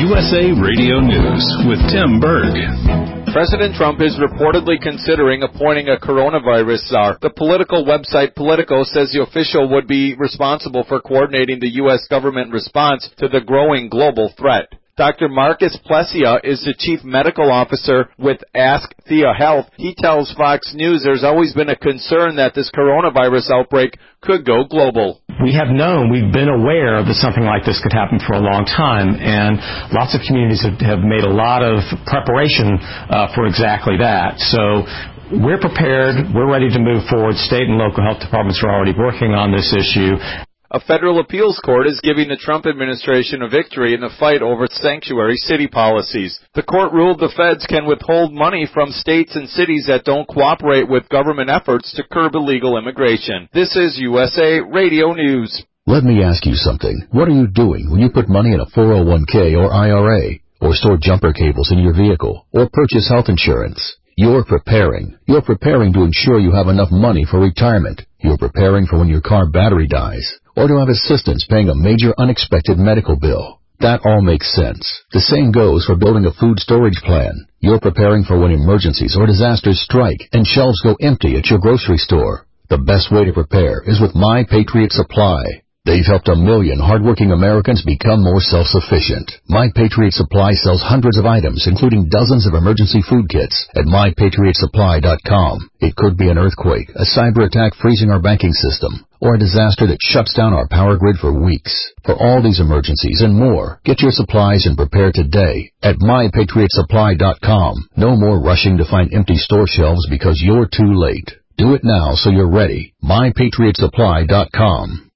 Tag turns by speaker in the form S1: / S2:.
S1: USA Radio News with Tim Berg.
S2: President Trump is reportedly considering appointing a coronavirus czar. The political website Politico says the official would be responsible for coordinating the U.S. government response to the growing global threat. Dr. Marcus Plessia is the chief medical officer with Ask Thea Health. He tells Fox News there's always been a concern that this coronavirus outbreak could go global.
S3: We've been aware that something like this could happen for a long time, and lots of communities have made a lot of preparation for exactly that. So we're prepared. We're ready to move forward. State and local health departments are already working on this issue.
S2: A federal appeals court is giving the Trump administration a victory in the fight over sanctuary city policies. The court ruled the feds can withhold money from states and cities that don't cooperate with government efforts to curb illegal immigration. This is USA Radio News.
S4: Let me ask you something. What are you doing when you put money in a 401k or IRA, or store jumper cables in your vehicle, or purchase health insurance? You're preparing. You're preparing to ensure you have enough money for retirement. You're preparing for when your car battery dies, or to have assistance paying a major unexpected medical bill. That all makes sense. The same goes for building a food storage plan. You're preparing for when emergencies or disasters strike and shelves go empty at your grocery store. The best way to prepare is with My Patriot Supply. They've helped 1 million hardworking Americans become more self-sufficient. My Patriot Supply sells hundreds of items, including dozens of emergency food kits at MyPatriotSupply.com. It could be an earthquake, a cyber attack freezing our banking system, or a disaster that shuts down our power grid for weeks. For all these emergencies and more, get your supplies and prepare today at MyPatriotSupply.com. No more rushing to find empty store shelves because you're too late. Do it now so you're ready. MyPatriotSupply.com.